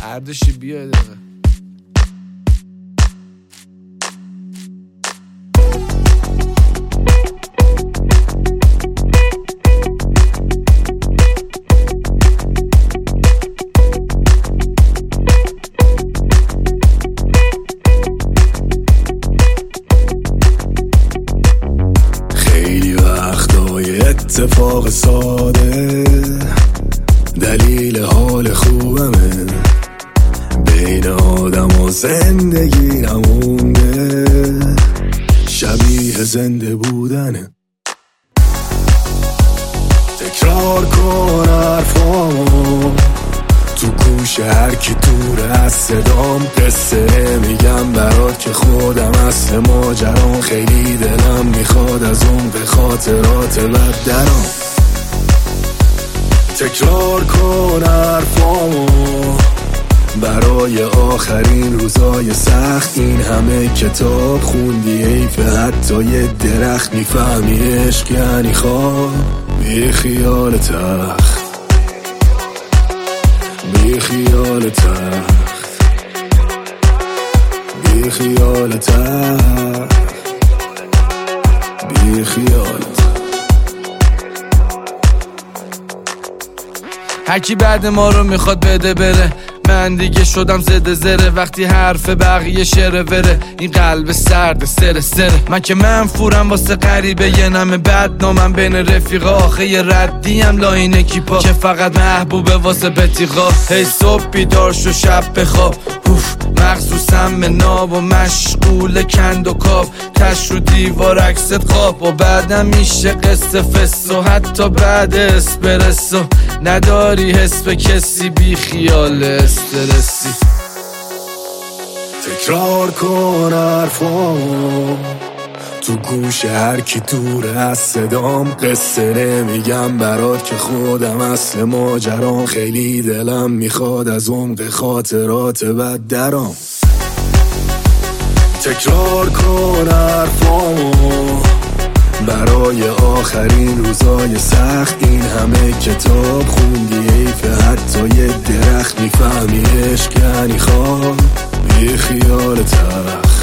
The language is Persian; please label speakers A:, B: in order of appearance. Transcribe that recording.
A: اردشی بیا دقیقه.
B: اتفاق ساده دلیل حال خوبمه، بین آدم و زندگی نمونده، شبیه زنده بودنه. تکرار کن حرفامو تو گوش هر کی دور از صدام، قصه میگم برات که خودم اصل ماجرام، خیلی دلم میخواد از اون به خاطرات بد درام. تکرار کن حرفامو برای آخرین روزای سخت، این همه کتاب خوندی حیف حتی یه درخت، میفهمی عشق یعنی خواب بی خیال تخت، بی خیال تخت، بی خیال تخت، بی خیال تخت.
A: هرکی بعد ما رو میخواد بده بره، من دیگه شدم زده زره، وقتی حرف بقیه شره وره، این قلب سرد سره سره. من که منفورم واسه غریبه، یه نمه بدنامم بین رفیقا، آخه یه ردیم لاین اکیپا که فقط محبوبه واسه بتیقا. هی صبح بیدار شو شب بخواب، مخصوصم به ناب و مشغول کند و کاب، تش رو دیوار عکست خواب و بعدم میشه قصه فس و حتی بعد اسپرسو نداری حس به کسی، بی خیال استرسی.
B: تکرار کن حرفامو تو گوش هر کی دور از صدام، قصه نمیگم برات که خودم اصل ماجرام، خیلی دلم میخواد از عمق خاطرات بد درام. تکرار کن حرفامو برای آخرین روزای سخت، این همه کتاب خوندی حیف حتی یه درخت، میفهمی عشق یعنی خواب بی خیال تخت.